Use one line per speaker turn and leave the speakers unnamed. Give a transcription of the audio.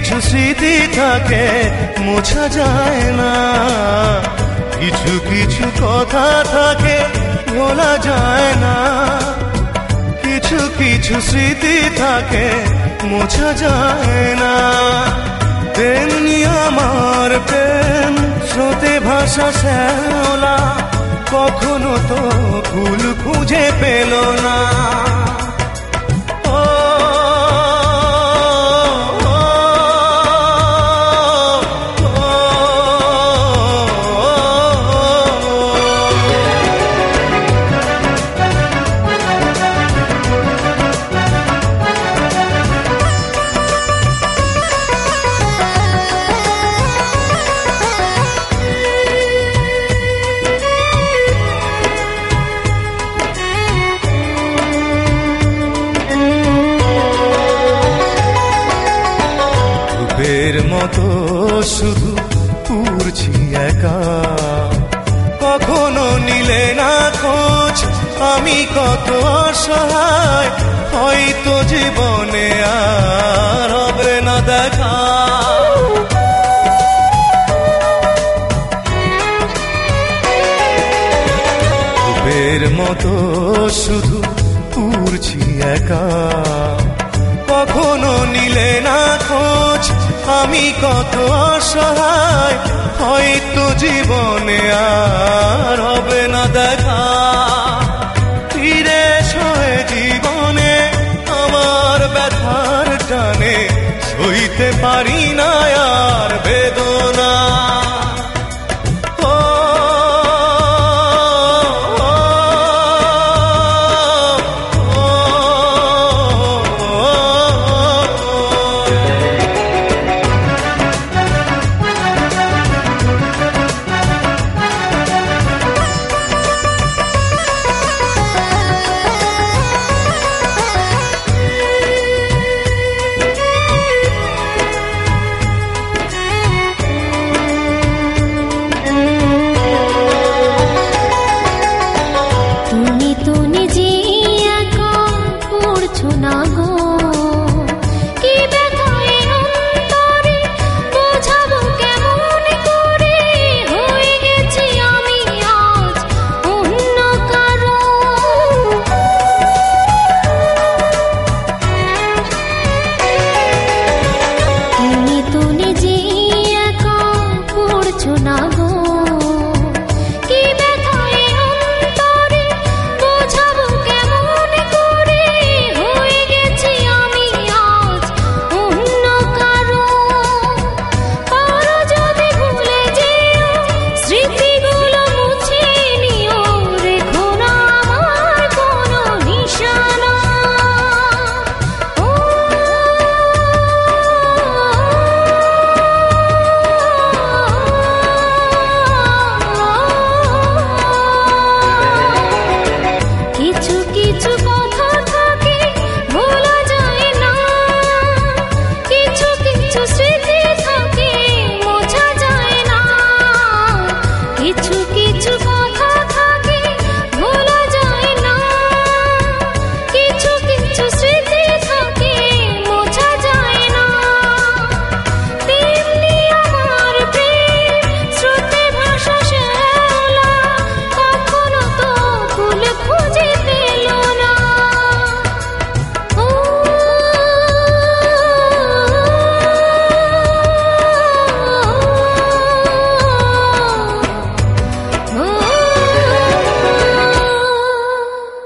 কিছু স্মৃতি থাকে মোছা যায় না, কিছু কিছু কথা থাকে ভোলা যায় না, কিছু কিছু স্মৃতি থাকে মোছা যায় না। তেমনি আমার প্রেম স্রোতে ভাসা শ্যাওলা কখনো তো ফুল খুঁজে পেল না। মতো শুধু পুরছি একা, কখনো নিলে না খোঁজ আমি কত অসহায়, হয়তো জীবনে আর হবে না দেখা। ডুবের মতো শুধু পুরছি একা, কখনো নিলে না খোঁজ আমি কত অসহায়, হয়তো জীবনে আর হবে না দেখা। ফিরে এসে জীবনে আমার ব্যথার টানে সইতে পারি না আর বেদনা।
তুমি তো নিজে একা পড়ছো না গো